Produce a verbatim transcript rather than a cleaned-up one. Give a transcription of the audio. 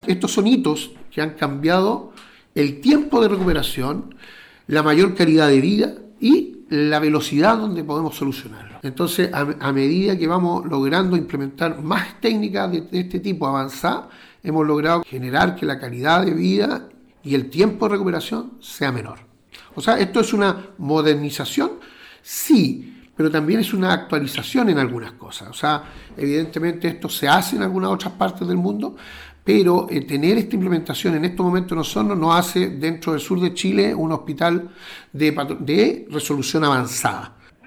estos son hitos que han cambiado el tiempo de recuperación, la mayor calidad de vida y la velocidad donde podemos solucionarlo. Entonces, a, a medida que vamos logrando implementar más técnicas de, de este tipo avanzadas, hemos logrado generar que la calidad de vida y el tiempo de recuperación sea menor. O sea, esto es una modernización, sí, pero también es una actualización en algunas cosas. O sea, evidentemente esto se hace en algunas otras partes del mundo, pero eh, tener esta implementación en estos momentos nosotros nos hace dentro del sur de Chile un hospital de, de resolución avanzada.